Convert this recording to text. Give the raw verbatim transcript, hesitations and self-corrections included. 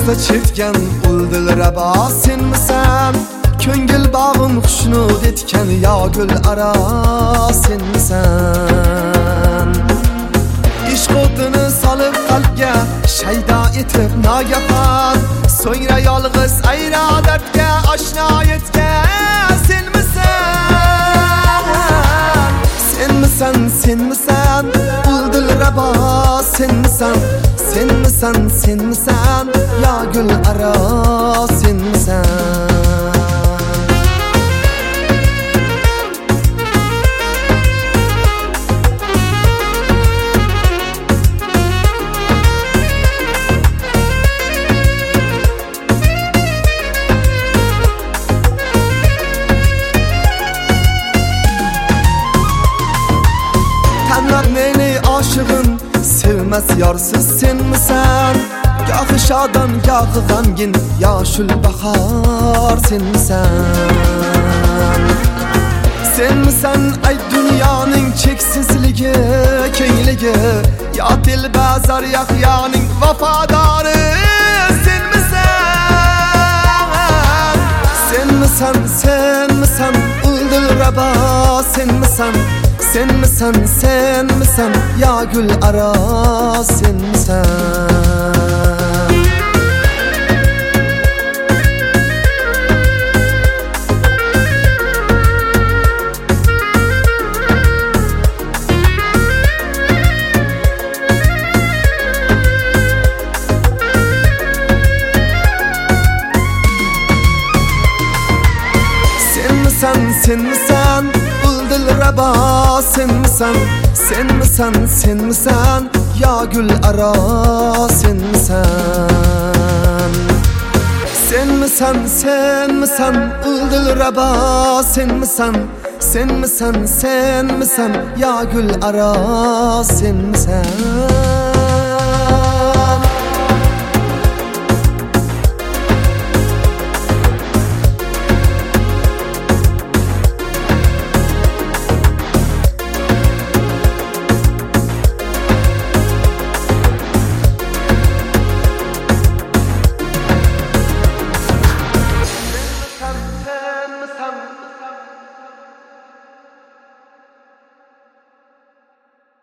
Ko'zda chetgan uldil rabo senmisan? Ko'ngil bağım xushnud etgan yo gul aro senmisan? Ishq o'tini solib qalbga shaydo etib nogahon, so'ngra yolg'iz ayro dardga oshno etgan senmisan? Senmisan, senmisan, uldil rabo senmisan? Senmisan, senmisan, yo gul aro senmisan? Tanlar meni aşığım, sevmez yarsız senmisan? Gohi shodon, gohi g'amgin, yoshul bahor senmisan? Senmisan ay dunyoning cheksizligi, kengligi, yo dilbazor yahyoning vafodori senmisan? Senmisan, senmisan, uldil rabo senmisan? Senmisan, senmisan, yo gul aro senmisan? Senmisan, senmisan, uldil rabo senmisan? Senmisan, senmisan, yo gul aro senmisan? Senmisan, senmisan, uldil rabo senmisan? Senmisan, senmisan, yo gul aro senmisan?